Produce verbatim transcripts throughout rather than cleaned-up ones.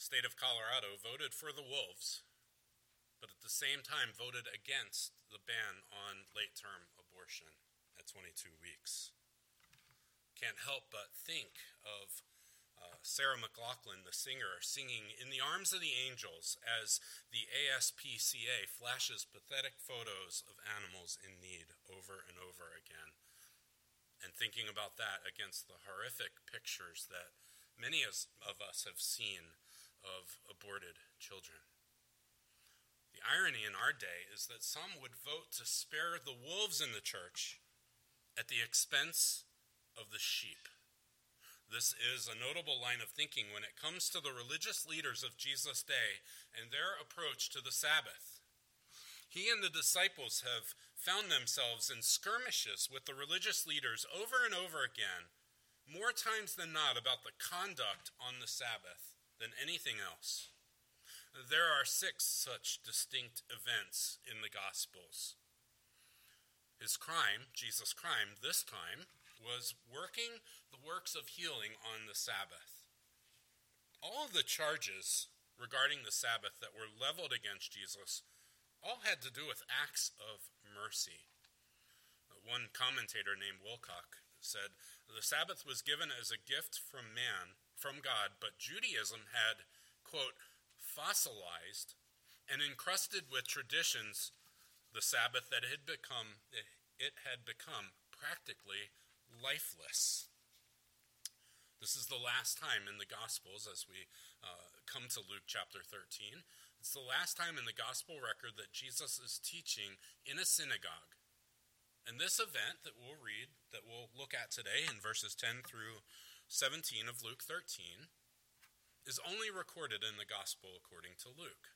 The state of Colorado voted for the wolves, but at the same time voted against the ban on late-term abortion at twenty-two weeks. Can't help but think of uh, Sarah McLachlan, the singer, singing "In the Arms of the Angels" as the A S P C A flashes pathetic photos of animals in need over and over again. And thinking about that against the horrific pictures that many of us have seen of aborted children. The irony in our day is that some would vote to spare the wolves in the church at the expense of the sheep. This is a notable line of thinking when it comes to the religious leaders of Jesus' day and their approach to the Sabbath. He and the disciples have found themselves in skirmishes with the religious leaders over and over again, more times than not about the conduct on the Sabbath than anything else. There are six such distinct events in the Gospels. His crime, Jesus' crime this time, was working the works of healing on the Sabbath. All of the charges regarding the Sabbath that were leveled against Jesus all had to do with acts of mercy. One commentator named Wilcock said, "The Sabbath was given as a gift from man, from God, but Judaism had, quote, fossilized and encrusted with traditions the Sabbath that had become, it had become practically lifeless." This is the last time in the Gospels, as we uh, come to Luke chapter thirteen, it's the last time in the Gospel record that Jesus is teaching in a synagogue. And this event that we'll read, that we'll look at today in verses ten through seventeen of Luke thirteen, is only recorded in the Gospel according to Luke.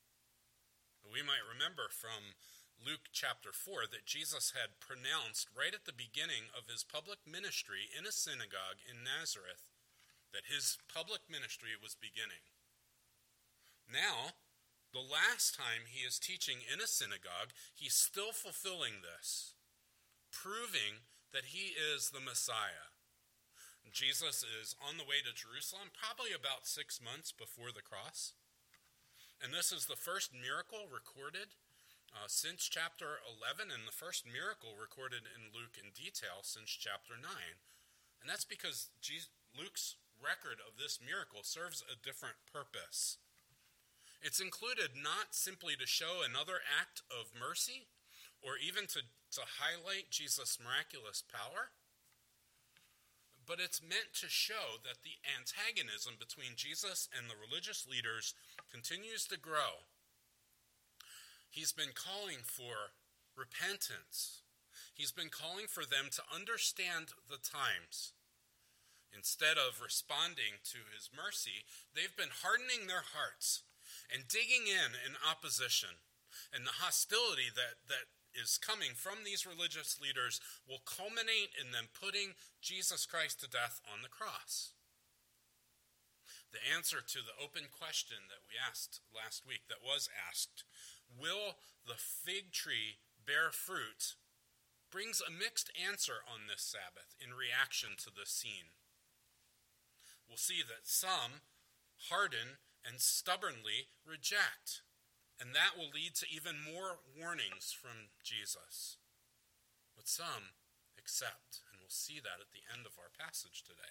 We might remember from Luke chapter four that Jesus had pronounced right at the beginning of his public ministry in a synagogue in Nazareth that his public ministry was beginning. Now, the last time he is teaching in a synagogue, he's still fulfilling this, proving that he is the Messiah. Jesus is on the way to Jerusalem, probably about six months before the cross. And this is the first miracle recorded uh, since chapter eleven, and the first miracle recorded in Luke in detail since chapter nine. And that's because Jesus, Luke's record of this miracle serves a different purpose. It's included not simply to show another act of mercy, or even to, to highlight Jesus' miraculous power, but it's meant to show that the antagonism between Jesus and the religious leaders continues to grow. He's been calling for repentance. He's been calling for them to understand the times. Instead of responding to his mercy, they've been hardening their hearts and digging in in opposition. And the hostility that, that is coming from these religious leaders will culminate in them putting Jesus Christ to death on the cross. The answer to the open question that we asked last week, that was asked, will the fig tree bear fruit, brings a mixed answer on this Sabbath in reaction to the scene. We'll see that some harden and stubbornly reject, and that will lead to even more warnings from Jesus. But some accept, and we'll see that at the end of our passage today.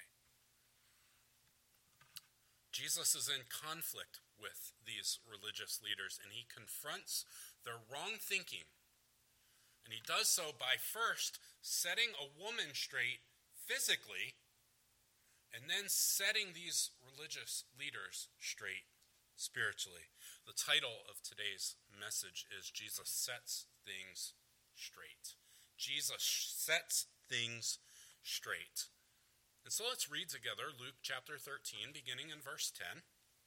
Jesus is in conflict with these religious leaders, and he confronts their wrong thinking. And he does so by first setting a woman straight physically, and then setting these religious leaders straight spiritually. The title of today's message is Jesus Sets Things Straight. Jesus sets things straight. And so let's read together Luke chapter thirteen, beginning in verse ten.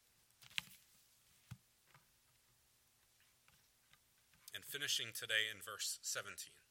And finishing today in verse seventeen.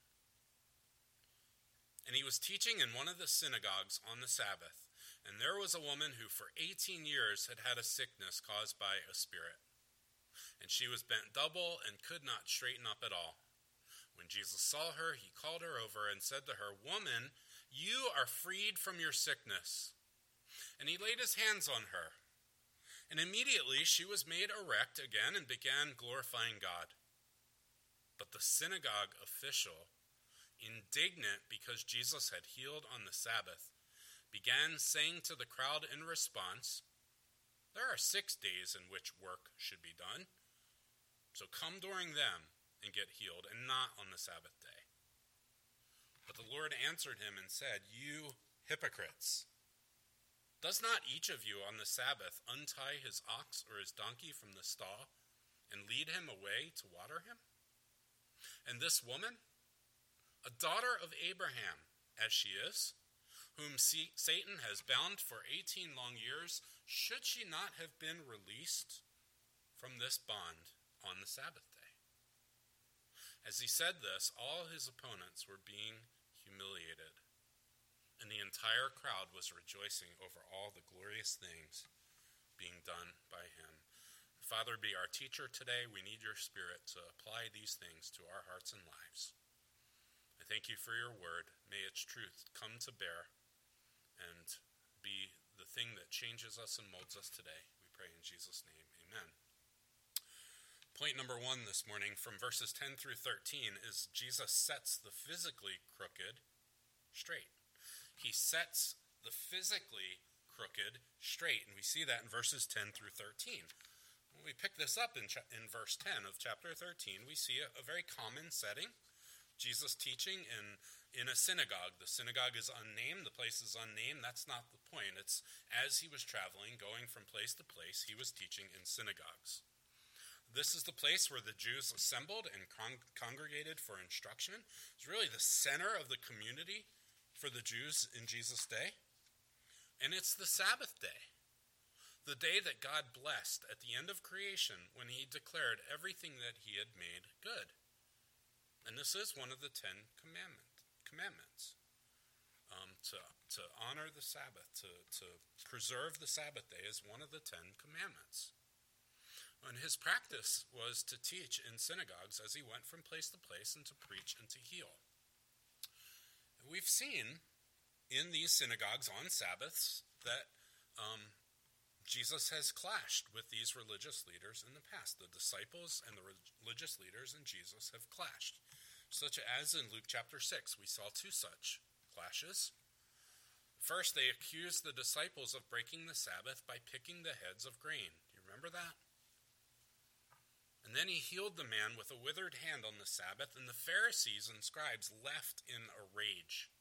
And he was teaching in one of the synagogues on the Sabbath, and there was a woman who for eighteen years had had a sickness caused by a spirit. And she was bent double and could not straighten up at all. When Jesus saw her, he called her over and said to her, "Woman, you are freed from your sickness." And he laid his hands on her. And immediately she was made erect again and began glorifying God. But the synagogue official, indignant because Jesus had healed on the Sabbath, began saying to the crowd in response, "There are six days in which work should be done, so come during them and get healed, and not on the Sabbath day." But the Lord answered him and said, "You hypocrites! Does not each of you on the Sabbath untie his ox or his donkey from the stall and lead him away to water him? And this woman, a daughter of Abraham as she is, whom Satan has bound for eighteen long years, should she not have been released from this bond on the Sabbath day?" As he said this, all his opponents were being humiliated, and the entire crowd was rejoicing over all the glorious things being done by him. Father, be our teacher today. We need your Spirit to apply these things to our hearts and lives. I thank you for your word. May its truth come to bear and be the thing that changes us and molds us today. We pray in Jesus' name. Amen. Point number one this morning from verses ten through thirteen is Jesus sets the physically crooked straight. He sets the physically crooked straight, and we see that in verses ten through thirteen. When we pick this up in, cha- in verse ten of chapter thirteen, we see a, a very common setting. Jesus teaching in, in a synagogue. The synagogue is unnamed, the place is unnamed. That's not the point. It's as he was traveling, going from place to place, he was teaching in synagogues. This is the place where the Jews assembled and con- congregated for instruction. It's really the center of the community for the Jews in Jesus' day. And it's the Sabbath day, the day that God blessed at the end of creation when he declared everything that he had made good. And this is one of the Ten Commandment, Commandments, um, to, to honor the Sabbath, to, to preserve the Sabbath day is one of the Ten Commandments. And his practice was to teach in synagogues as he went from place to place and to preach and to heal. We've seen in these synagogues on Sabbaths that um, Jesus has clashed with these religious leaders in the past. The disciples and the religious leaders and Jesus have clashed, such as in Luke chapter six. We saw two such clashes. First, they accused the disciples of breaking the Sabbath by picking the heads of grain. Do you remember that? And then he healed the man with a withered hand on the Sabbath, and the Pharisees and scribes left in a rage.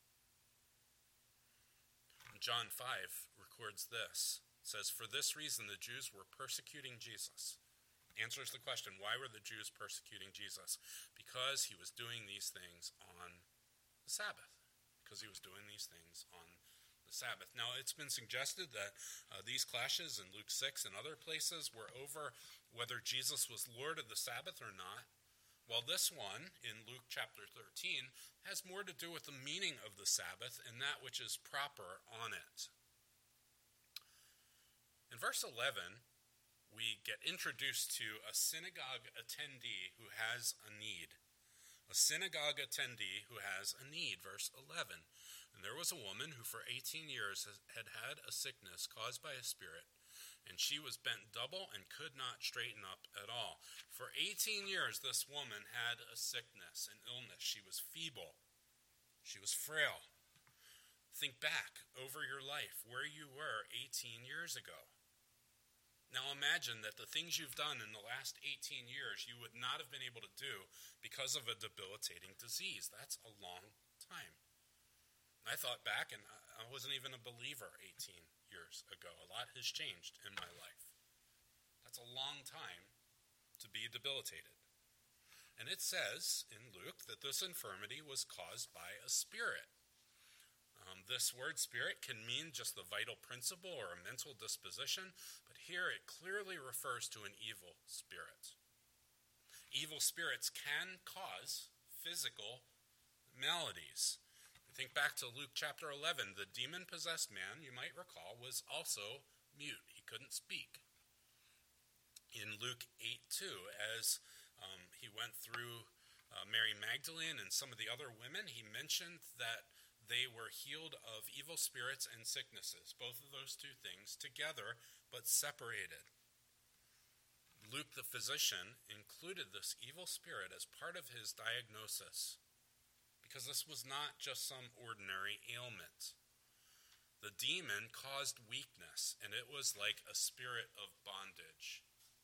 John five records this. It says, "For this reason the Jews were persecuting Jesus." Answers the question, why were the Jews persecuting Jesus? Because he was doing these things on the Sabbath. Because he was doing these things on the Sabbath. Now, it's been suggested that uh, these clashes in Luke six and other places were over whether Jesus was Lord of the Sabbath or not, while this one in Luke chapter thirteen has more to do with the meaning of the Sabbath and that which is proper on it. In verse eleven, we get introduced to a synagogue attendee who has a need. A synagogue attendee who has a need, verse eleven. "And there was a woman who for eighteen years had had a sickness caused by a spirit, and she was bent double and could not straighten up at all." For eighteen years, this woman had a sickness, an illness. She was feeble. She was frail. Think back over your life, where you were eighteen years ago. Now imagine that the things you've done in the last eighteen years you would not have been able to do because of a debilitating disease. That's a long time. I thought back, and I wasn't even a believer eighteen years ago. A lot has changed in my life. That's a long time to be debilitated. And it says in Luke that this infirmity was caused by a spirit. Um, this word spirit can mean just the vital principle or a mental disposition, but here it clearly refers to an evil spirit. Evil spirits can cause physical maladies. Think back to Luke chapter eleven. The demon-possessed man, you might recall, was also mute. He couldn't speak. In Luke eight two, as um, he went through uh, Mary Magdalene and some of the other women, he mentioned that they were healed of evil spirits and sicknesses, both of those two things together, but separated. Luke, the physician, included this evil spirit as part of his diagnosis because this was not just some ordinary ailment. The demon caused weakness, and it was like a spirit of bondage.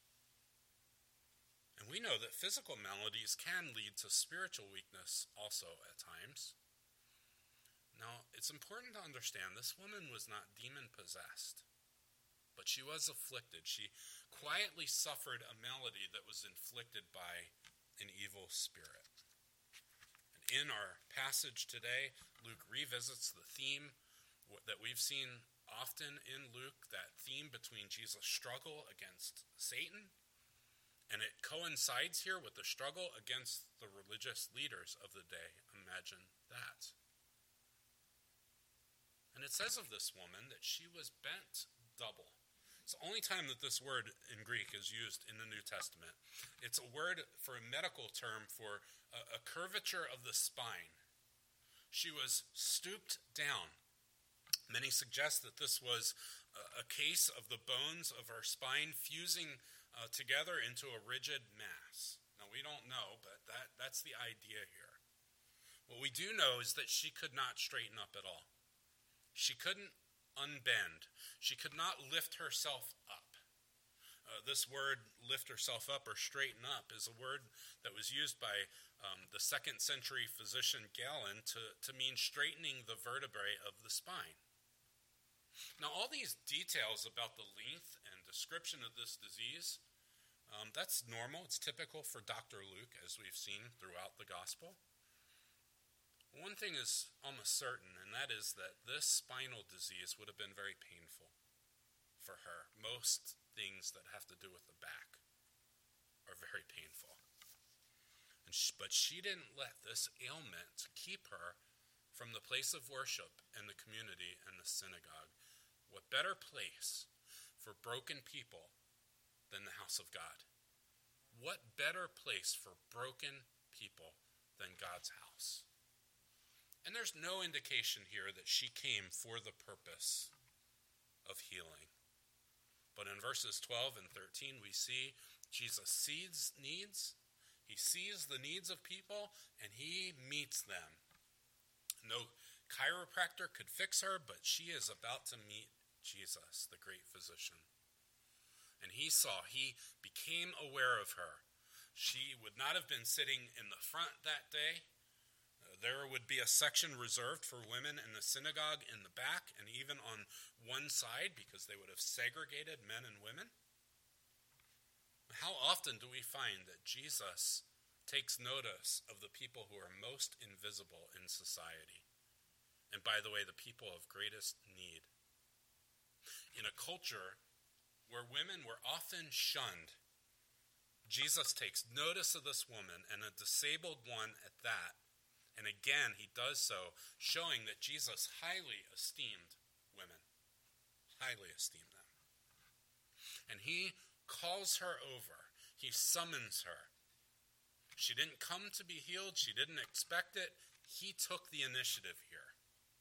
And we know that physical maladies can lead to spiritual weakness also at times. Now, it's important to understand this woman was not demon-possessed, but she was afflicted. She quietly suffered a malady that was inflicted by an evil spirit. And in our passage today, Luke revisits the theme that we've seen often in Luke, that theme between Jesus' struggle against Satan, and it coincides here with the struggle against the religious leaders of the day. Imagine that. And it says of this woman that she was bent double. It's the only time that this word in Greek is used in the New Testament. It's a word for a medical term for a, a curvature of the spine. She was stooped down. Many suggest that this was a, a case of the bones of her spine fusing uh, together into a rigid mass. Now, we don't know, but that, that's the idea here. What we do know is that she could not straighten up at all. She couldn't unbend. She could not lift herself up. Uh, this word, lift herself up or straighten up, is a word that was used by um, the second century physician Galen to, to mean straightening the vertebrae of the spine. Now, all these details about the length and description of this disease, um, that's normal. It's typical for Doctor Luke, as we've seen throughout the gospel. One thing is almost certain, and that is that this spinal disease would have been very painful for her. Most things that have to do with the back are very painful. And she, but she didn't let this ailment keep her from the place of worship and the community and the synagogue. What better place for broken people than the house of God? What better place for broken people than God's house? And there's no indication here that she came for the purpose of healing. But in verses twelve and thirteen, we see Jesus sees needs. He sees the needs of people, and he meets them. No chiropractor could fix her, but she is about to meet Jesus, the great physician. And he saw, he became aware of her. She would not have been sitting in the front that day. There would be a section reserved for women in the synagogue in the back and even on one side because they would have segregated men and women. How often do we find that Jesus takes notice of the people who are most invisible in society? And by the way, the people of greatest need. In a culture where women were often shunned, Jesus takes notice of this woman, and a disabled one at that. And again, he does so, showing that Jesus highly esteemed women, highly esteemed them. And he calls her over. He summons her. She didn't come to be healed. She didn't expect it. He took the initiative here.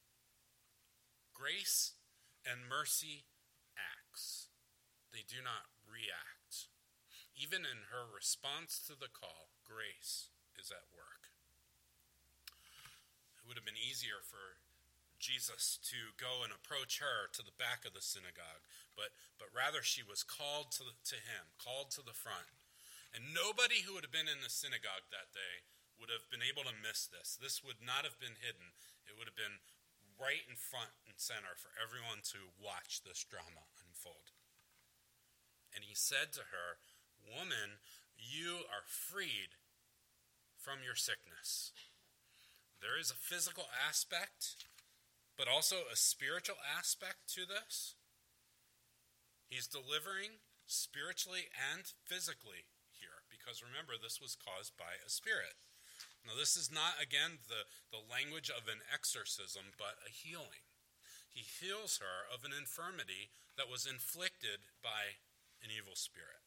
Grace and mercy acts. They do not react. Even in her response to the call, grace is at work. It would have been easier for Jesus to go and approach her to the back of the synagogue, but but rather she was called to, the, to him, called to the front. And nobody who would have been in the synagogue that day would have been able to miss this. This would not have been hidden. It would have been right in front and center for everyone to watch this drama unfold. And he said to her, "Woman, you are freed from your sickness." There is a physical aspect, but also a spiritual aspect to this. He's delivering spiritually and physically here, because remember, this was caused by a spirit. Now, this is not, again, the, the language of an exorcism, but a healing. He heals her of an infirmity that was inflicted by an evil spirit.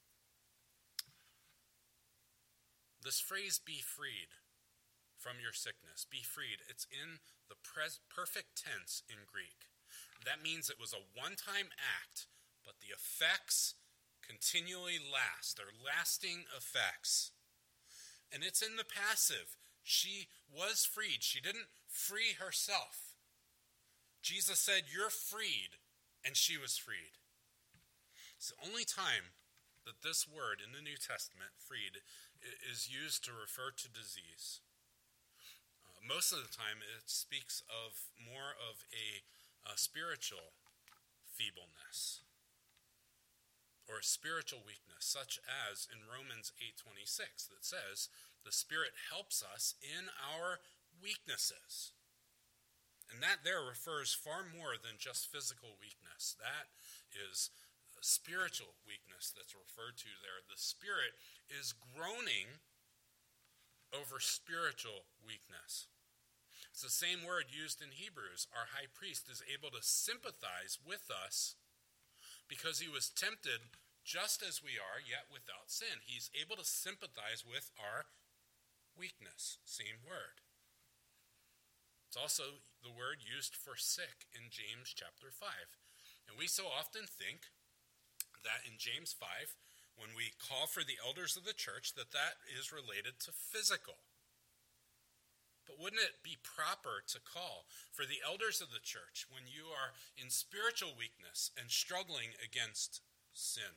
This phrase, "be freed from your sickness," be freed, it's in the pres- perfect tense in Greek. That means it was a one-time act, but the effects continually last. They're lasting effects. And it's in the passive. She was freed. She didn't free herself. Jesus said, "You're freed," and she was freed. It's the only time that this word in the New Testament, freed, is used to refer to disease. Uh, most of the time it speaks of more of a, a spiritual feebleness or a spiritual weakness, such as in Romans eight twenty-six that says, "The Spirit helps us in our weaknesses." And that there refers far more than just physical weakness. That is spiritual weakness that's referred to there. The Spirit is groaning over spiritual weakness. It's the same word used in Hebrews. Our high priest is able to sympathize with us because he was tempted just as we are, yet without sin. He's able to sympathize with our weakness. Same word. It's also the word used for sick in James chapter five. And we so often think that in James five, when we call for the elders of the church, that that is related to physical. But wouldn't it be proper to call for the elders of the church when you are in spiritual weakness and struggling against sin?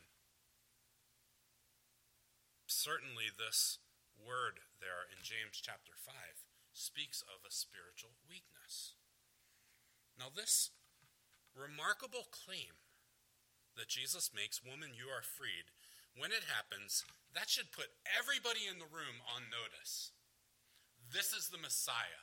Certainly this word there in James chapter five speaks of a spiritual weakness. Now this remarkable claim that Jesus makes, "Woman, you are freed," when it happens, that should put everybody in the room on notice. This is the Messiah.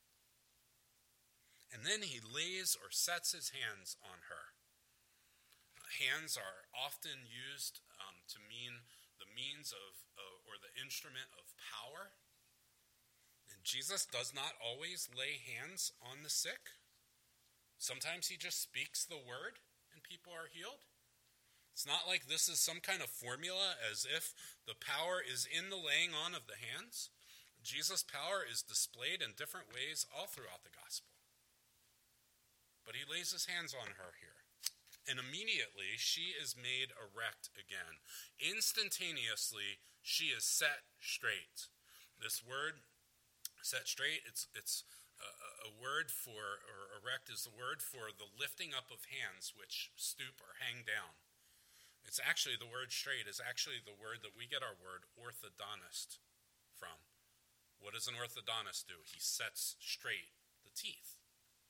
And then he lays or sets his hands on her. Hands are often used um, to mean the means of, uh, or the instrument of power. And Jesus does not always lay hands on the sick. Sometimes he just speaks the word and people are healed. It's not like this is some kind of formula as if the power is in the laying on of the hands. Jesus' power is displayed in different ways all throughout the gospel. But he lays his hands on her here. And immediately she is made erect again. Instantaneously she is set straight. This word, set straight, it's it's a, a word for, or erect is the word for the lifting up of hands which stoop or hang down. It's actually, the word straight is actually the word that we get our word orthodontist from. What does an orthodontist do? He sets straight the teeth.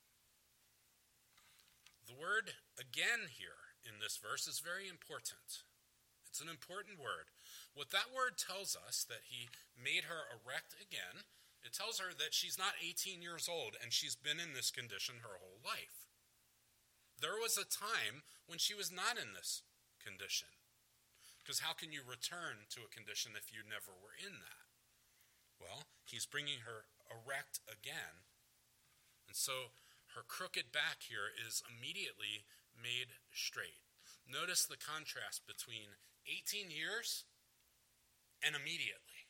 The word again here in this verse is very important. It's an important word. What that word tells us, that he made her erect again, it tells her that she's not eighteen years old and she's been in this condition her whole life. There was a time when she was not in this condition. Because how can you return to a condition if you never were in that? Well, he's bringing her erect again. And so her crooked back here is immediately made straight. Notice the contrast between eighteen years and immediately.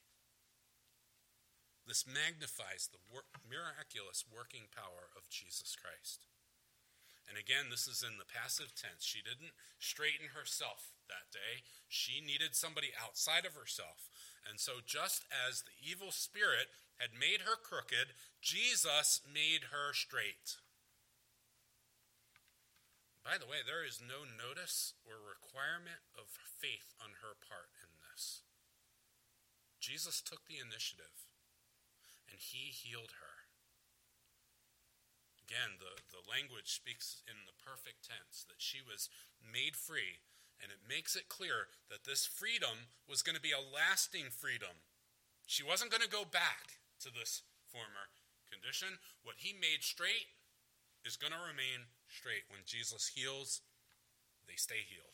This magnifies the wor- miraculous working power of Jesus Christ. And again, this is in the passive tense. She didn't straighten herself that day. She needed somebody outside of herself. And so just as the evil spirit had made her crooked, Jesus made her straight. By the way, there is no notice or requirement of faith on her part in this. Jesus took the initiative, and he healed her. Again, the, the language speaks in the perfect tense, that she was made free, and it makes it clear that this freedom was going to be a lasting freedom. She wasn't going to go back to this former condition. What he made straight is going to remain straight. When Jesus heals, they stay healed.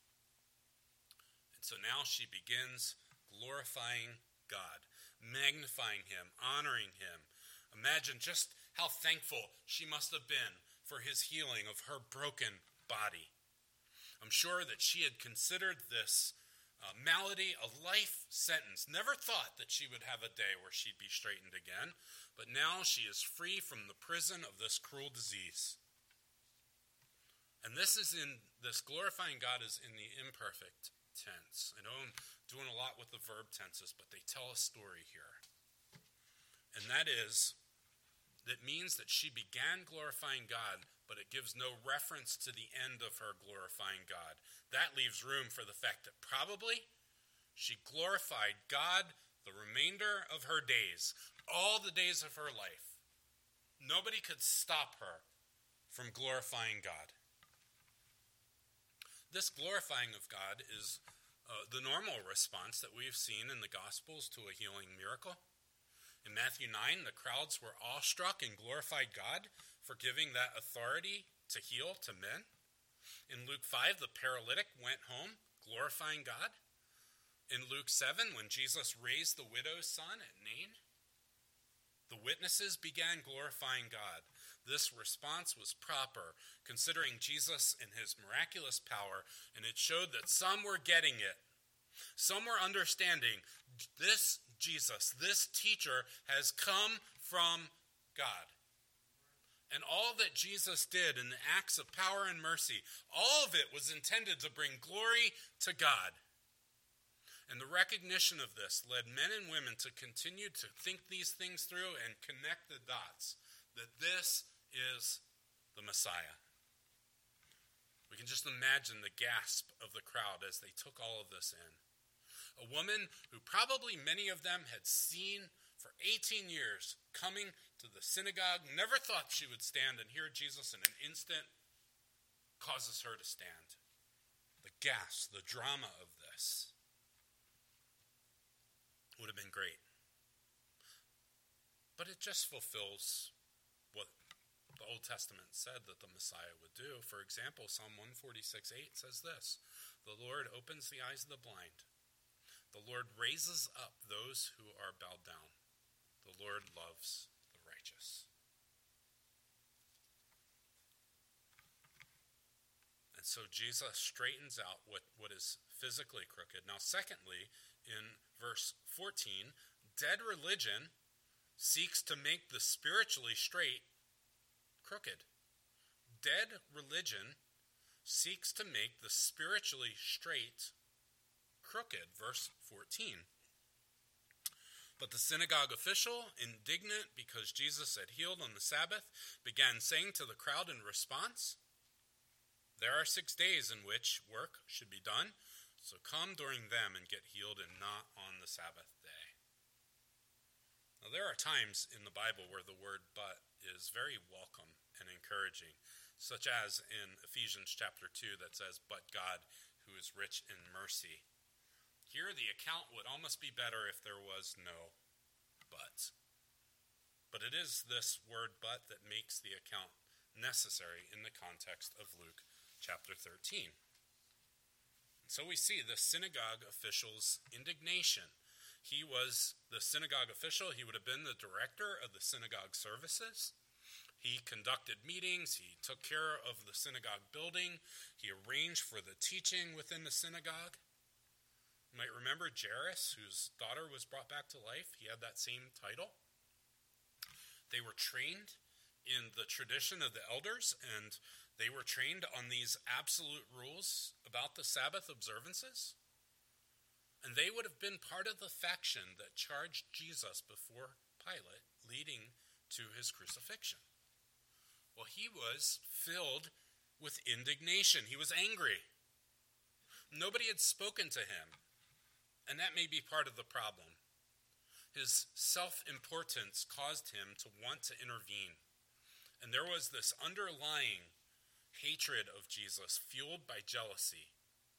And so now she begins glorifying God, magnifying him, honoring him. Imagine just how thankful she must have been for his healing of her broken body. I'm sure that she had considered this uh, malady a life sentence. Never thought that she would have a day where she'd be straightened again. But now she is free from the prison of this cruel disease. And this is in, this glorifying God is in the imperfect tense. I know I'm doing a lot with the verb tenses, but they tell a story here. And that is, that means that she began glorifying God, but it gives no reference to the end of her glorifying God. That leaves room for the fact that probably she glorified God the remainder of her days, all the days of her life. Nobody could stop her from glorifying God. This glorifying of God is uh, the normal response that we've seen in the Gospels to a healing miracle. In Matthew nine, the crowds were awestruck and glorified God for giving that authority to heal to men. In Luke five, the paralytic went home glorifying God. In Luke seven, when Jesus raised the widow's son at Nain, the witnesses began glorifying God. This response was proper, considering Jesus and his miraculous power, and it showed that some were getting it. Some were understanding this Jesus, this teacher, has come from God. And all that Jesus did in the acts of power and mercy, all of it was intended to bring glory to God. And the recognition of this led men and women to continue to think these things through and connect the dots, that this is the Messiah. We can just imagine the gasp of the crowd as they took all of this in. A woman who probably many of them had seen for eighteen years coming to the synagogue, never thought she would stand and hear Jesus in an instant, causes her to stand. The gasp, the drama of this would have been great. But it just fulfills what the Old Testament said that the Messiah would do. For example, Psalm one forty-six eight says this, "The Lord opens the eyes of the blind. The Lord raises up those who are bowed down. The Lord loves the righteous." And so Jesus straightens out what, what is physically crooked. Now, secondly, in verse fourteen, dead religion seeks to make the spiritually straight crooked. Dead religion seeks to make the spiritually straight crooked. Verse fourteen. But the synagogue official, indignant because Jesus had healed on the Sabbath, began saying to the crowd in response, "There are six days in which work should be done, so come during them and get healed, and not on the Sabbath day." Now, there are times in the Bible where the word "but" is very welcome and encouraging, such as in Ephesians chapter two that says, "But God, who is rich in mercy." Here, the account would almost be better if there was no but. But it is this word "but" that makes the account necessary in the context of Luke chapter thirteen. So we see the synagogue official's indignation. He was the synagogue official. He would have been the director of the synagogue services. He conducted meetings. He took care of the synagogue building. He arranged for the teaching within the synagogue. You might remember Jairus, whose daughter was brought back to life. He had that same title. They were trained in the tradition of the elders, and they were trained on these absolute rules about the Sabbath observances. And they would have been part of the faction that charged Jesus before Pilate, leading to his crucifixion. Well, he was filled with indignation. He was angry. Nobody had spoken to him, and that may be part of the problem. His self-importance caused him to want to intervene. And there was this underlying hatred of Jesus, fueled by jealousy.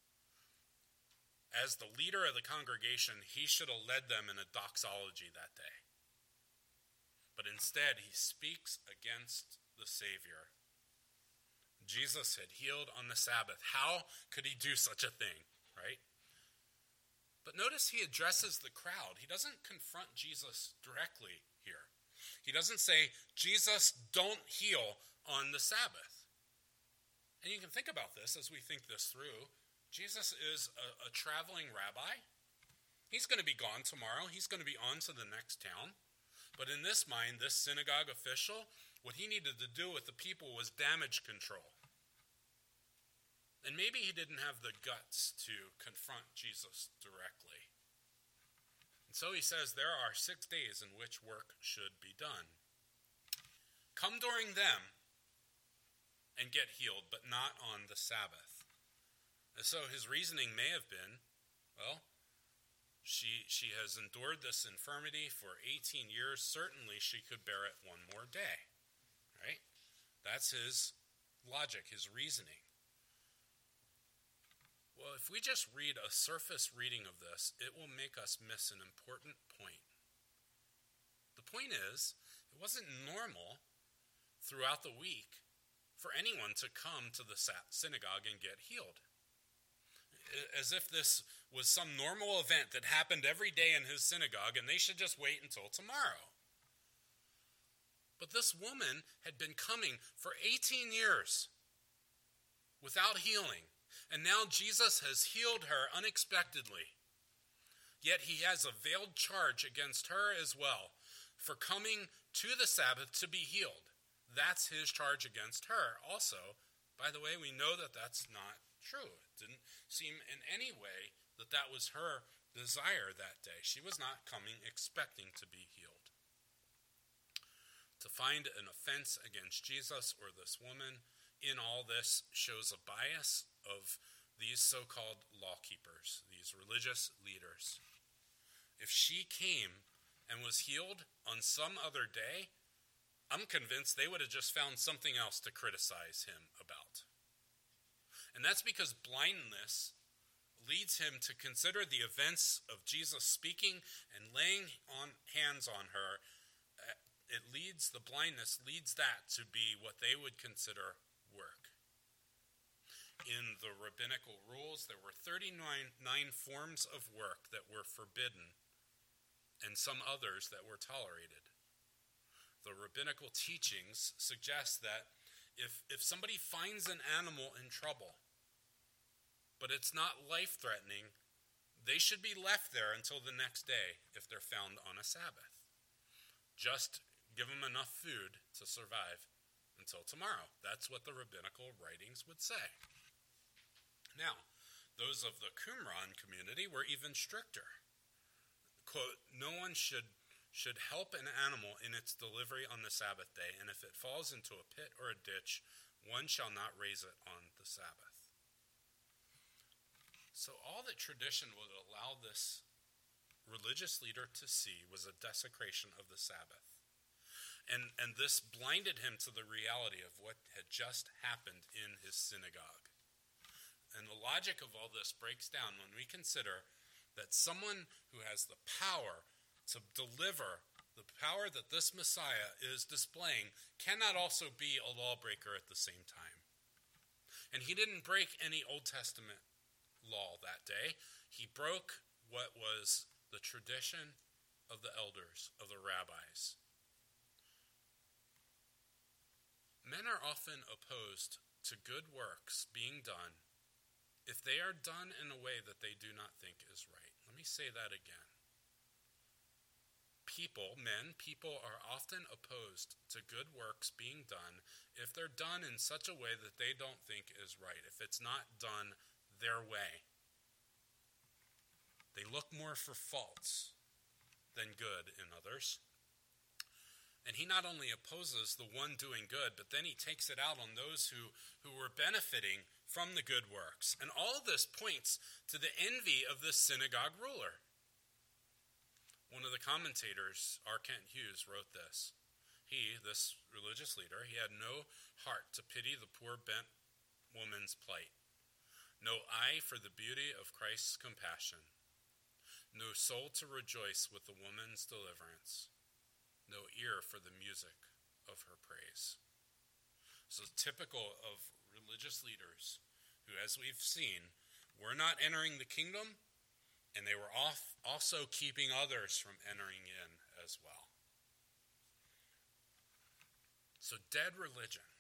As the leader of the congregation, he should have led them in a doxology that day. But instead, he speaks against the Savior. Jesus had healed on the Sabbath. How could he do such a thing, right? But notice he addresses the crowd. He doesn't confront Jesus directly here. He doesn't say, "Jesus, don't heal on the Sabbath." And you can think about this as we think this through. Jesus is a, a traveling rabbi. He's going to be gone tomorrow. He's going to be on to the next town. But in this mind, this synagogue official, what he needed to do with the people was damage control. And maybe he didn't have the guts to confront Jesus directly. And so he says there are six days in which work should be done. Come during them and get healed, but not on the Sabbath. And so his reasoning may have been, well, she she has endured this infirmity for eighteen years. Certainly she could bear it one more day. Right? That's his logic, his reasoning. Well, if we just read a surface reading of this, it will make us miss an important point. The point is, it wasn't normal throughout the week for anyone to come to the synagogue and get healed. As if this was some normal event that happened every day in his synagogue and they should just wait until tomorrow. But this woman had been coming for eighteen years without healing. And now Jesus has healed her unexpectedly. Yet he has a veiled charge against her as well for coming to the Sabbath to be healed. That's his charge against her. Also, by the way, we know that that's not true. It didn't seem in any way that that was her desire that day. She was not coming expecting to be healed. To find an offense against Jesus or this woman in all this shows a bias of these so-called law keepers, these religious leaders. If she came and was healed on some other day, I'm convinced they would have just found something else to criticize him about. And that's because blindness leads him to consider the events of Jesus speaking and laying on hands on her. It leads, the blindness leads that to be what they would consider work. In the rabbinical rules, there were thirty-nine nine forms of work that were forbidden and some others that were tolerated. The rabbinical teachings suggest that if, if somebody finds an animal in trouble, but it's not life-threatening, they should be left there until the next day if they're found on a Sabbath. Just give them enough food to survive until tomorrow. That's what the rabbinical writings would say. Now, those of the Qumran community were even stricter. Quote, no one should, should help an animal in its delivery on the Sabbath day, and if it falls into a pit or a ditch, one shall not raise it on the Sabbath. So all that tradition would allow this religious leader to see was a desecration of the Sabbath. And, and this blinded him to the reality of what had just happened in his synagogue. And the logic of all this breaks down when we consider that someone who has the power to deliver, the power that this Messiah is displaying, cannot also be a lawbreaker at the same time. And he didn't break any Old Testament law that day. He broke what was the tradition of the elders, of the rabbis. Men are often opposed to good works being done if they are done in a way that they do not think is right. Let me say that again. People, men, people are often opposed to good works being done if they're done in such a way that they don't think is right, if it's not done their way. They look more for faults than good in others. And he not only opposes the one doing good, but then he takes it out on those who, who were benefiting from the good works. And all of this points to the envy of this synagogue ruler. One of the commentators, R. Kent Hughes, wrote this. He, this religious leader, he had no heart to pity the poor bent woman's plight, no eye for the beauty of Christ's compassion, no soul to rejoice with the woman's deliverance, no ear for the music of her praise. So typical of religious leaders who, as we've seen, were not entering the kingdom, and they were off also keeping others from entering in as well. So dead religion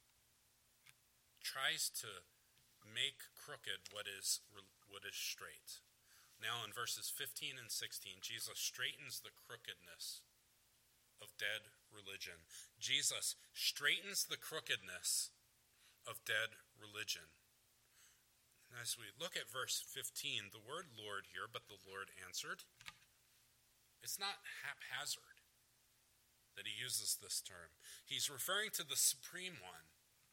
tries to make crooked what is what is straight. Now in verses fifteen and sixteen, Jesus straightens the crookedness of dead religion. Jesus straightens the crookedness of dead religion. As we look at verse fifteen, the word Lord here, but the Lord answered. It's not haphazard that he uses this term. He's referring to the supreme one,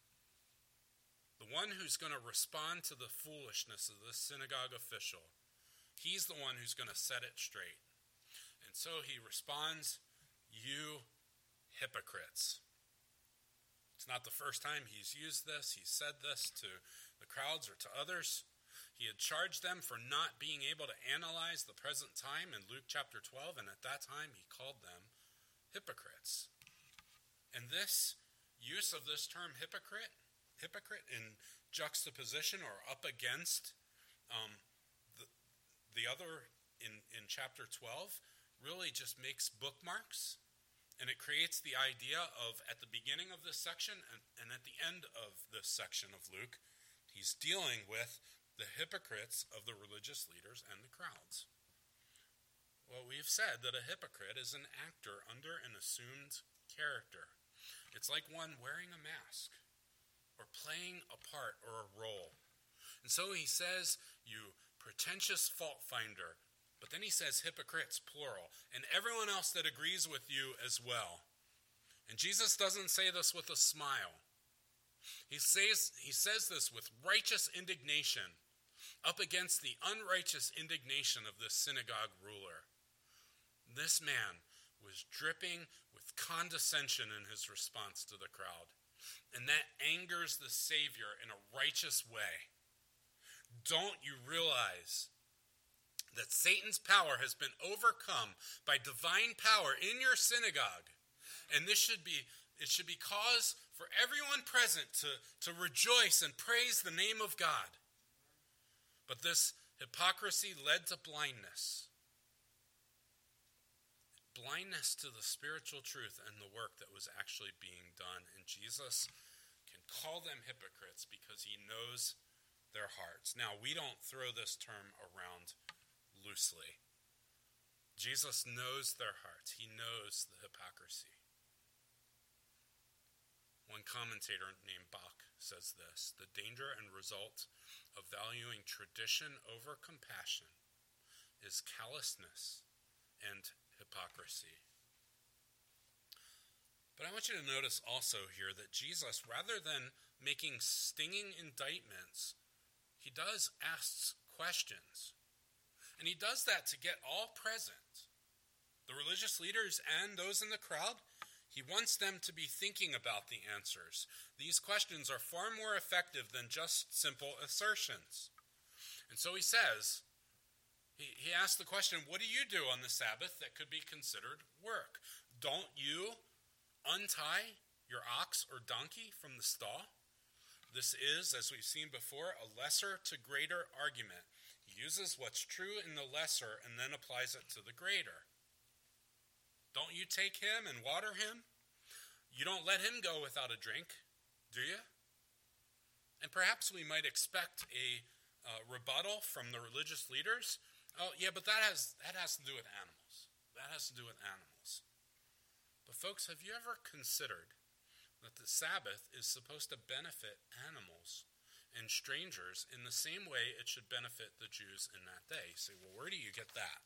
the one who's going to respond to the foolishness of this synagogue official. He's the one who's going to set it straight. And so he responds, "You hypocrites." It's not the first time he's used this. He's said this to the crowds or to others. He had charged them for not being able to analyze the present time in Luke chapter twelve, and at that time he called them hypocrites. And this use of this term hypocrite, hypocrite in juxtaposition or up against um, the, the other in, in chapter twelve really just makes bookmarks, and it creates the idea of at the beginning of this section and, and at the end of this section of Luke, he's dealing with the hypocrites of the religious leaders and the crowds. Well, we've said that a hypocrite is an actor under an assumed character. It's like one wearing a mask or playing a part or a role. And so he says, "You pretentious fault finder," but then he says hypocrites, plural, and everyone else that agrees with you as well. And Jesus doesn't say this with a smile. He says, he says this with righteous indignation up against the unrighteous indignation of this synagogue ruler. This man was dripping with condescension in his response to the crowd, and that angers the Savior in a righteous way. Don't you realize that Satan's power has been overcome by divine power in your synagogue? And this should be it should be cause for everyone present to, to rejoice and praise the name of God. But this hypocrisy led to blindness. Blindness to the spiritual truth and the work that was actually being done. And Jesus can call them hypocrites because he knows their hearts. Now, we don't throw this term around loosely. Jesus knows their hearts. He knows the hypocrisy. One commentator named Bach says this: "The danger and result of valuing tradition over compassion is callousness and hypocrisy." But I want you to notice also here that Jesus, rather than making stinging indictments, he does ask questions. And he does that to get all present, the religious leaders and those in the crowd. He wants them to be thinking about the answers. These questions are far more effective than just simple assertions. And so he says, he, he asks the question, what do you do on the Sabbath that could be considered work? Don't you untie your ox or donkey from the stall? This is, as we've seen before, a lesser to greater argument. He uses what's true in the lesser and then applies it to the greater. Don't you take him and water him? You don't let him go without a drink, do you? And perhaps we might expect a uh, rebuttal from the religious leaders. Oh, yeah, but that has that has to do with animals. That has to do with animals. But folks, have you ever considered that the Sabbath is supposed to benefit animals and strangers in the same way it should benefit the Jews in that day? You say, well, where do you get that?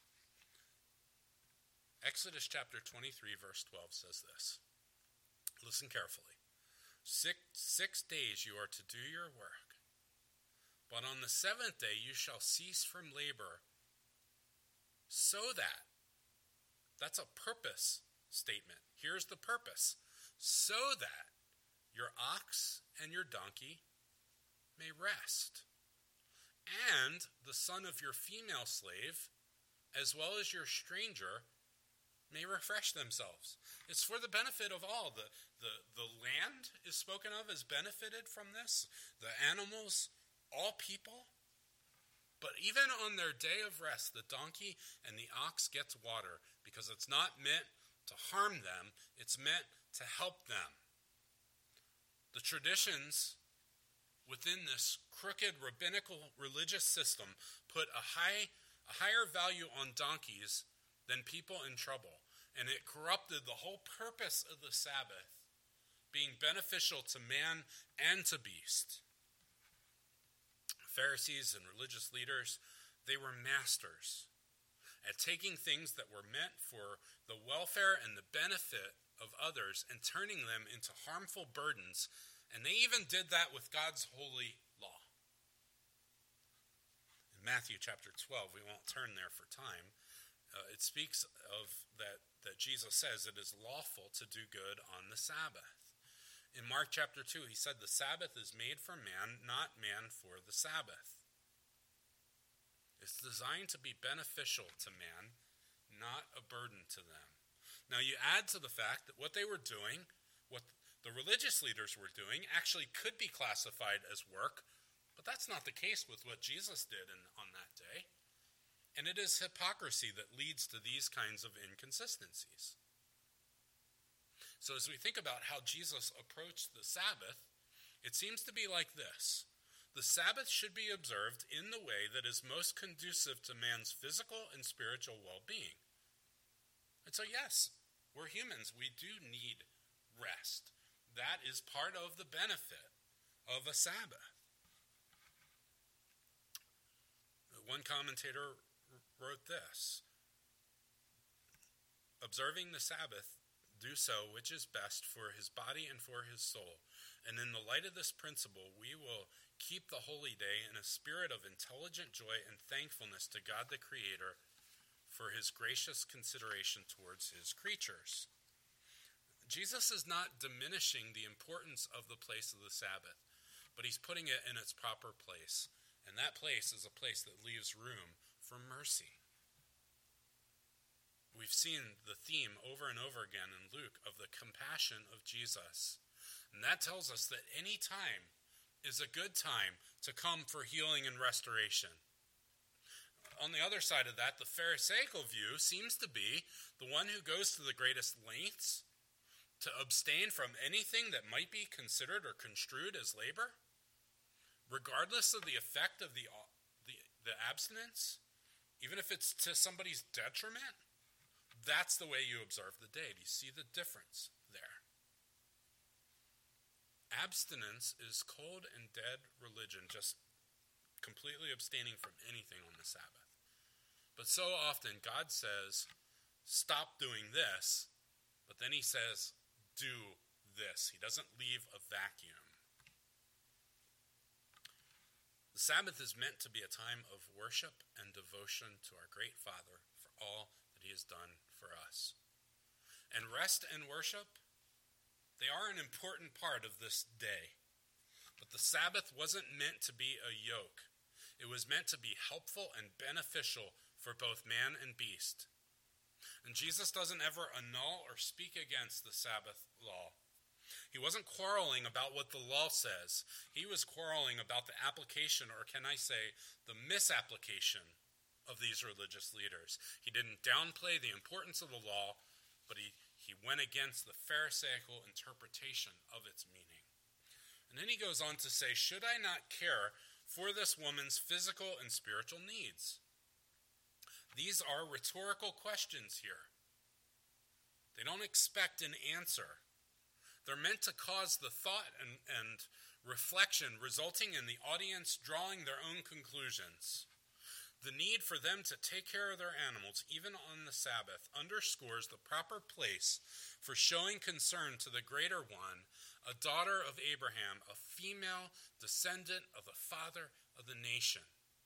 Exodus chapter twenty-three, verse twelve says this. Listen carefully. Six, six days you are to do your work, but on the seventh day you shall cease from labor, so that, that's a purpose statement. Here's the purpose. So that your ox and your donkey may rest, and the son of your female slave, as well as your stranger, may refresh themselves. It's for the benefit of all. The, the, the land is spoken of as benefited from this. The animals, all people. But even on their day of rest, the donkey and the ox gets water because it's not meant to harm them. It's meant to help them. The traditions within this crooked rabbinical religious system put a high, a higher value on donkeys than people in trouble. And it corrupted the whole purpose of the Sabbath, being beneficial to man and to beast. Pharisees and religious leaders, they were masters at taking things that were meant for the welfare and the benefit of others and turning them into harmful burdens. And they even did that with God's holy law. In Matthew chapter twelve, we won't turn there for time, uh, it speaks of that, that Jesus says it is lawful to do good on the Sabbath. In Mark chapter two, he said the Sabbath is made for man, not man for the Sabbath. It's designed to be beneficial to man, not a burden to them. Now you add to the fact that what they were doing, what the religious leaders were doing, actually could be classified as work, but that's not the case with what Jesus did in, on that day. And it is hypocrisy that leads to these kinds of inconsistencies. So as we think about how Jesus approached the Sabbath, it seems to be like this. The Sabbath should be observed in the way that is most conducive to man's physical and spiritual well-being. And so yes, we're humans. We do need rest. That is part of the benefit of a Sabbath. One commentator wrote this: observing the Sabbath, do so which is best for his body and for his soul. And in the light of this principle, we will keep the holy day in a spirit of intelligent joy and thankfulness to God the Creator for his gracious consideration towards his creatures. Jesus is not diminishing the importance of the place of the Sabbath, but he's putting it in its proper place. And that place is a place that leaves room for mercy. We've seen the theme over and over again in Luke of the compassion of Jesus. And that tells us that any time is a good time to come for healing and restoration. On the other side of that, the Pharisaical view seems to be the one who goes to the greatest lengths to abstain from anything that might be considered or construed as labor, regardless of the effect of the, the, the abstinence, even if it's to somebody's detriment. That's the way you observe the day. Do you see the difference there? Abstinence is cold and dead religion, just completely abstaining from anything on the Sabbath. But so often God says, stop doing this, but then he says, do this. He doesn't leave a vacuum. The Sabbath is meant to be a time of worship and devotion to our great Father for all that he has done for us. And rest and worship, they are an important part of this day. But the Sabbath wasn't meant to be a yoke. It was meant to be helpful and beneficial for both man and beast. And Jesus doesn't ever annul or speak against the Sabbath law. He wasn't quarreling about what the law says. He was quarreling about the application, or can I say, the misapplication of these religious leaders. He didn't downplay the importance of the law, but he, he went against the Pharisaical interpretation of its meaning. And then he goes on to say, should I not care for this woman's physical and spiritual needs? These are rhetorical questions here. They don't expect an answer. They're meant to cause the thought and, and reflection, resulting in the audience drawing their own conclusions. The need for them to take care of their animals, even on the Sabbath, underscores the proper place for showing concern to the greater one, a daughter of Abraham, a female descendant of the father of the nation.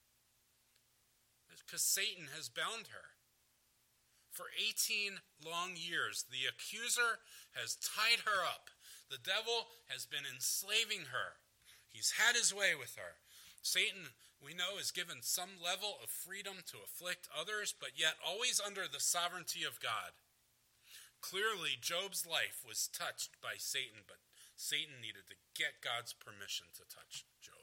Because Satan has bound her. For eighteen long years, the accuser has tied her up. The devil has been enslaving her. He's had his way with her. Satan, we know, is given some level of freedom to afflict others, but yet always under the sovereignty of God. Clearly, Job's life was touched by Satan, but Satan needed to get God's permission to touch Job.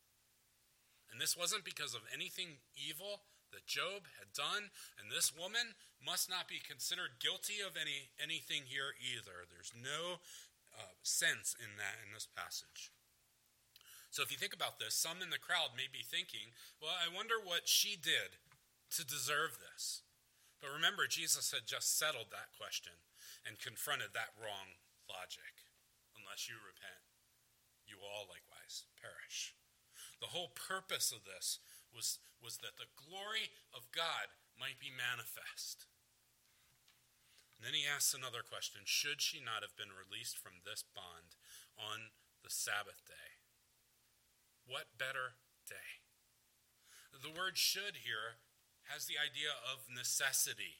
And this wasn't because of anything evil that Job had done, and this woman must not be considered guilty of any anything here either. There's no uh, sense in that in this passage. So if you think about this, some in the crowd may be thinking, well, I wonder what she did to deserve this. But remember, Jesus had just settled that question and confronted that wrong logic. Unless you repent, you will all likewise perish. The whole purpose of this was, was that the glory of God might be manifest. And then he asks another question. Should she not have been released from this bond on the Sabbath day? What better day? The word should here has the idea of necessity.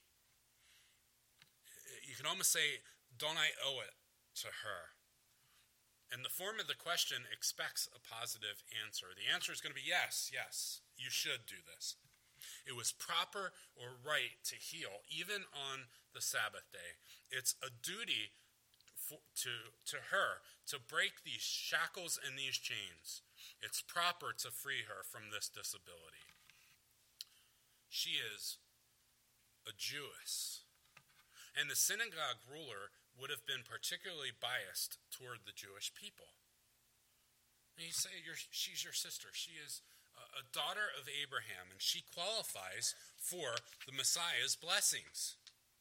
You can almost say, don't I owe it to her? And the form of the question expects a positive answer. The answer is going to be yes, yes, you should do this. It was proper or right to heal, even on the Sabbath day. It's a duty for, to, to her to break these shackles and these chains. It's proper to free her from this disability. She is a Jewess. And the synagogue ruler would have been particularly biased toward the Jewish people. And you say, You're, she's your sister. She is a, a daughter of Abraham, and she qualifies for the Messiah's blessings.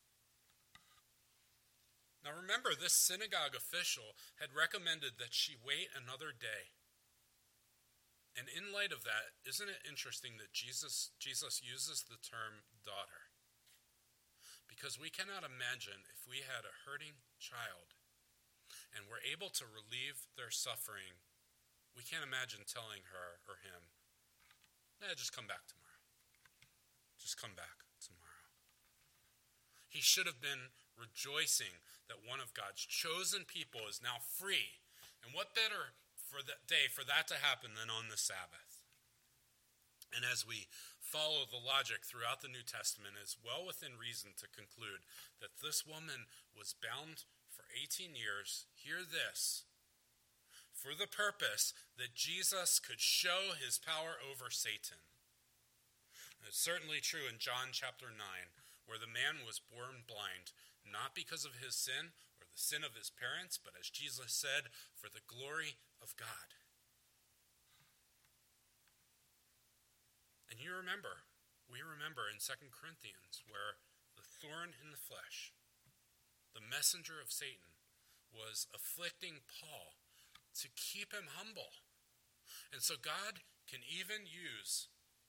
Now remember, this synagogue official had recommended that she wait another day. And in light of that, isn't it interesting that Jesus, Jesus uses the term daughter? Because we cannot imagine if we had a hurting child and were able to relieve their suffering, we can't imagine telling her or him, eh, just come back tomorrow. Just come back tomorrow. He should have been rejoicing that one of God's chosen people is now free. And what better for that day for that to happen than on the Sabbath? And as we follow the logic throughout the New Testament, it's well within reason to conclude that this woman was bound for eighteen years, hear this, for the purpose that Jesus could show his power over Satan. And it's certainly true in John chapter nine, where the man was born blind, not because of his sin or the sin of his parents, but as Jesus said, for the glory of God. And you remember, we remember in Second Corinthians where the thorn in the flesh, the messenger of Satan, was afflicting Paul to keep him humble. And so God can even use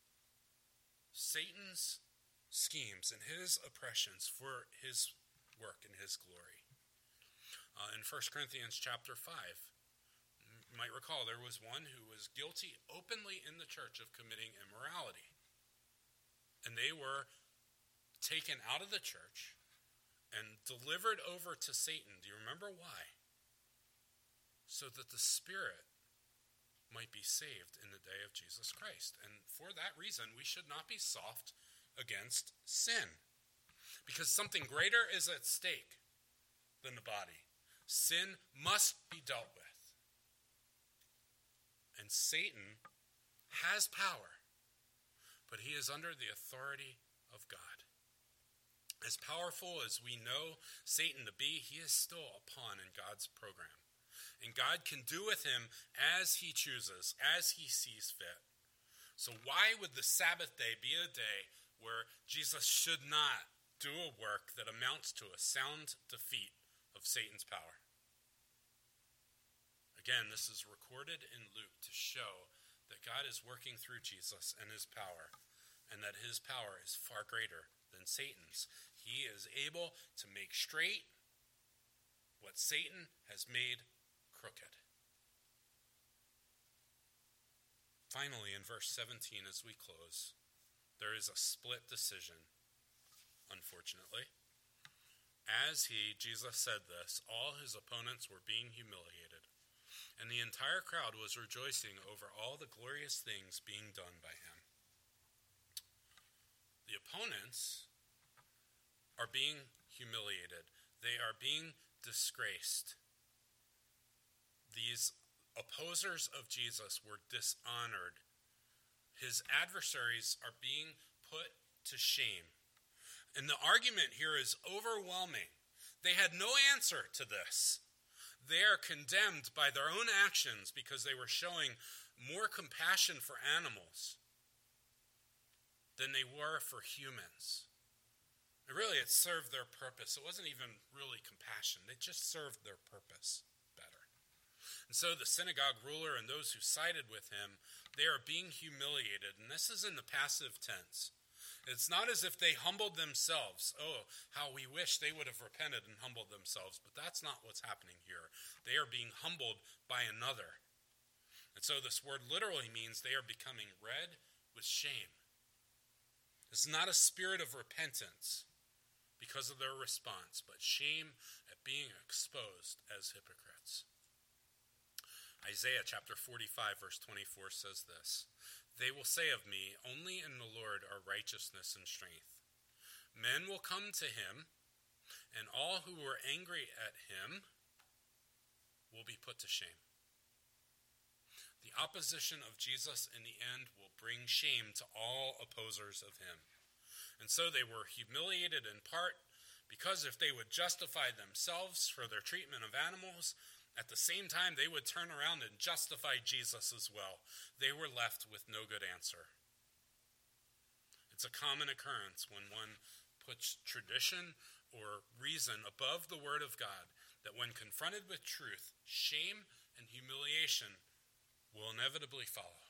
Satan's schemes and his oppressions for his work and his glory. Uh, in First Corinthians chapter five, you might recall there was one who was guilty openly in the church of committing immorality. And they were taken out of the church and delivered over to Satan. Do you remember why? So that the spirit might be saved in the day of Jesus Christ. And for that reason, we should not be soft against sin. Because something greater is at stake than the body. Sin must be dealt with. And Satan has power, but he is under the authority of God. As powerful as we know Satan to be, he is still a pawn in God's program. And God can do with him as he chooses, as he sees fit. So why would the Sabbath day be a day where Jesus should not do a work that amounts to a sound defeat of Satan's power? Again, this is recorded in Luke to show that God is working through Jesus and his power, and that his power is far greater than Satan's. He is able to make straight what Satan has made crooked. Finally, in verse seventeen, as we close, there is a split decision, unfortunately. As he, Jesus, said this, all his opponents were being humiliated. And the entire crowd was rejoicing over all the glorious things being done by him. The opponents are being humiliated. They are being disgraced. These opposers of Jesus were dishonored. His adversaries are being put to shame. And the argument here is overwhelming. They had no answer to this. They are condemned by their own actions because they were showing more compassion for animals than they were for humans. And really, it served their purpose. It wasn't even really compassion. They just served their purpose better. And so the synagogue ruler and those who sided with him, they are being humiliated. And this is in the passive tense. It's not as if they humbled themselves. Oh, how we wish they would have repented and humbled themselves. But that's not what's happening here. They are being humbled by another. And so this word literally means they are becoming red with shame. It's not a spirit of repentance because of their response, but shame at being exposed as hypocrites. Isaiah chapter forty-five, verse twenty-four says this, "They will say of me, only in the Lord are righteousness and strength. Men will come to him, and all who were angry at him will be put to shame." The opposition of Jesus in the end will bring shame to all opposers of him. And so they were humiliated in part because if they would justify themselves for their treatment of animals, at the same time they would turn around and justify Jesus as well. They were left with no good answer. It's a common occurrence when one puts tradition or reason above the word of God, that when confronted with truth, shame and humiliation will inevitably follow.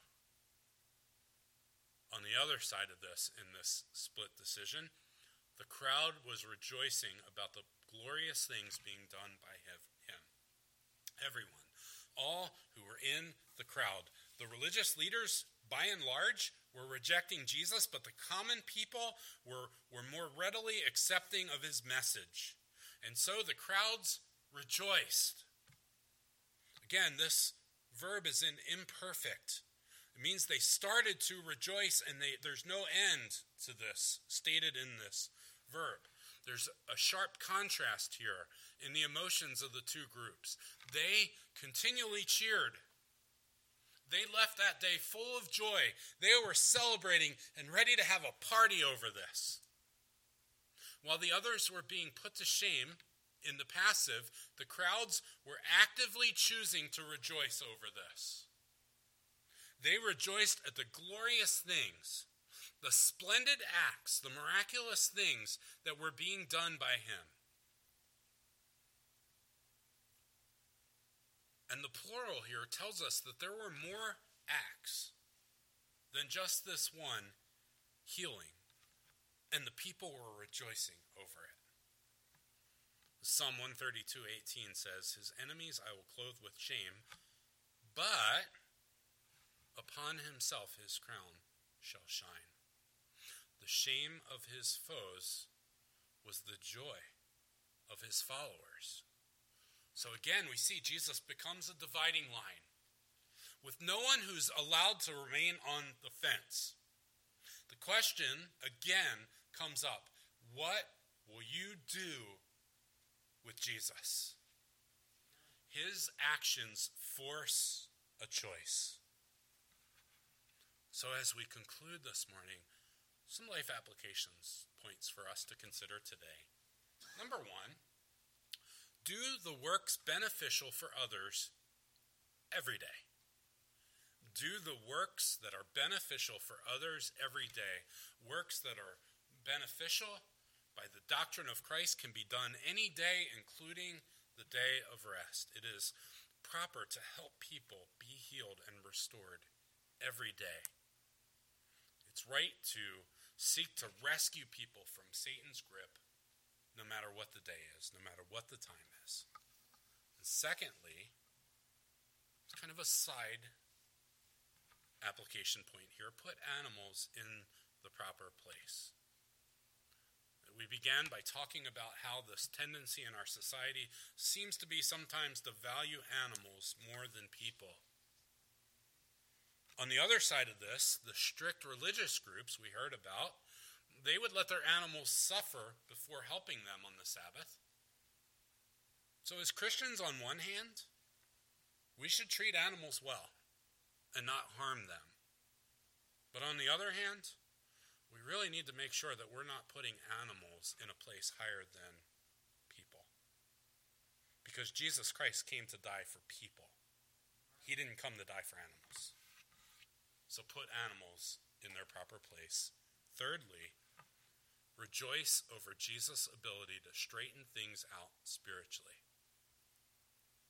On the other side of this, in this split decision, the crowd was rejoicing about the glorious things being done by him. Everyone, all who were in the crowd. The religious leaders, by and large, were rejecting Jesus, but the common people were, were more readily accepting of his message. And so the crowds rejoiced. Again, this verb is in imperfect. It means they started to rejoice, and they, there's no end to this stated in this verb. There's a sharp contrast here in the emotions of the two groups. They continually cheered. They left that day full of joy. They were celebrating and ready to have a party over this. While the others were being put to shame in the passive, the crowds were actively choosing to rejoice over this. They rejoiced at the glorious things, the splendid acts, the miraculous things that were being done by him. And the plural here tells us that there were more acts than just this one healing, and the people were rejoicing over it. Psalm one thirty-two eighteen says, "His enemies I will clothe with shame, but upon himself his crown shall shine." The shame of his foes was the joy of his followers. So again, we see Jesus becomes a dividing line, with no one who's allowed to remain on the fence. The question, again, comes up, what will you do with Jesus? His actions force a choice. So as we conclude this morning, some life applications points for us to consider today. Number one, do the works beneficial for others every day. Do the works that are beneficial for others every day. Works that are beneficial by the doctrine of Christ can be done any day, including the day of rest. It is proper to help people be healed and restored every day. It's right to seek to rescue people from Satan's grip, no matter what the day is, no matter what the time is. And secondly, it's kind of a side application point here. Put animals in the proper place. We began by talking about how this tendency in our society seems to be sometimes to value animals more than people. On the other side of this, the strict religious groups we heard about, they would let their animals suffer before helping them on the Sabbath. So as Christians, on one hand, we should treat animals well and not harm them. But on the other hand, we really need to make sure that we're not putting animals in a place higher than people. Because Jesus Christ came to die for people. He didn't come to die for animals. So put animals in their proper place. Thirdly, rejoice over Jesus' ability to straighten things out spiritually.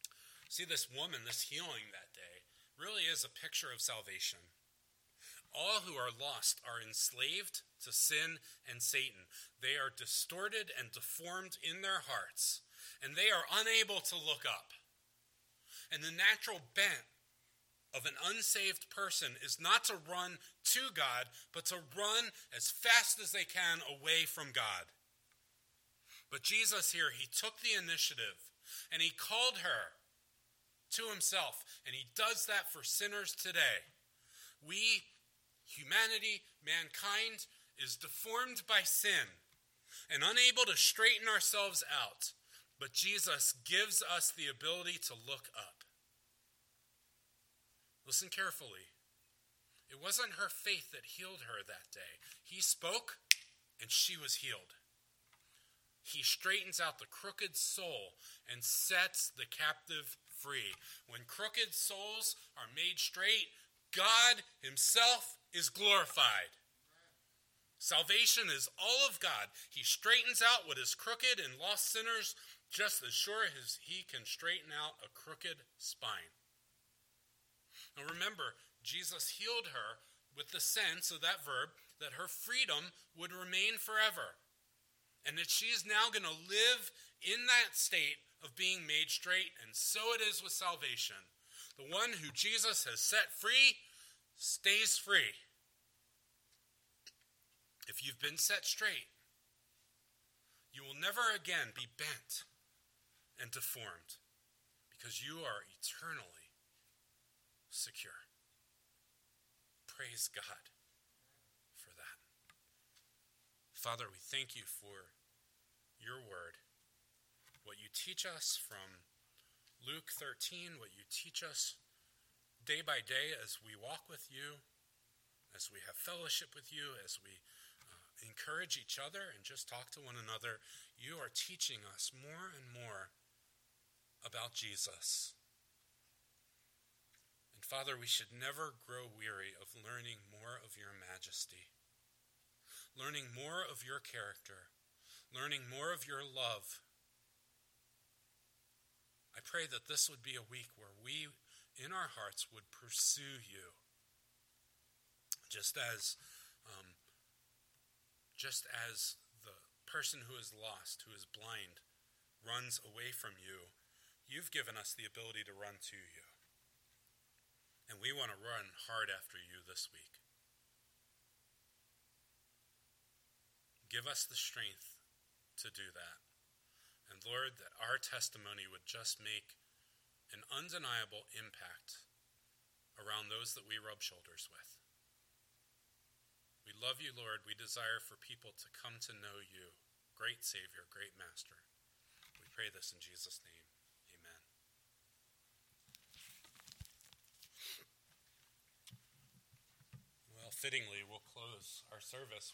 See, this woman, this healing that day, really is a picture of salvation. All who are lost are enslaved to sin and Satan. They are distorted and deformed in their hearts, and they are unable to look up. And the natural bent of an unsaved person is not to run to God, but to run as fast as they can away from God. But Jesus here, he took the initiative, and he called her to himself, and he does that for sinners today. We, humanity, mankind, is deformed by sin and unable to straighten ourselves out, but Jesus gives us the ability to look up. Listen carefully. It wasn't her faith that healed her that day. He spoke, and she was healed. He straightens out the crooked soul and sets the captive free. When crooked souls are made straight, God himself is glorified. Salvation is all of God. He straightens out what is crooked in lost sinners just as sure as he can straighten out a crooked spine. Now remember, Jesus healed her with the sense of that verb that her freedom would remain forever, and that she is now going to live in that state of being made straight, and so it is with salvation. The one who Jesus has set free stays free. If you've been set straight, you will never again be bent and deformed, because you are eternally secure. Praise God for that. Father, we thank you for your word, what you teach us from Luke thirteen, what you teach us day by day as we walk with you, as we have fellowship with you, as we uh, encourage each other and just talk to one another. You are teaching us more and more about Jesus. And Father, we should never grow weary of learning more of your majesty, learning more of your character, learning more of your love. I pray that this would be a week where we, in our hearts, would pursue you. Just as, um, just as the person who is lost, who is blind, runs away from you, you've given us the ability to run to you. And we want to run hard after you this week. Give us the strength to do that. And Lord, that our testimony would just make an undeniable impact around those that we rub shoulders with. We love you, Lord. We desire for people to come to know you, great Savior, great Master. We pray this in Jesus' name. Amen. Well, fittingly, we'll close our service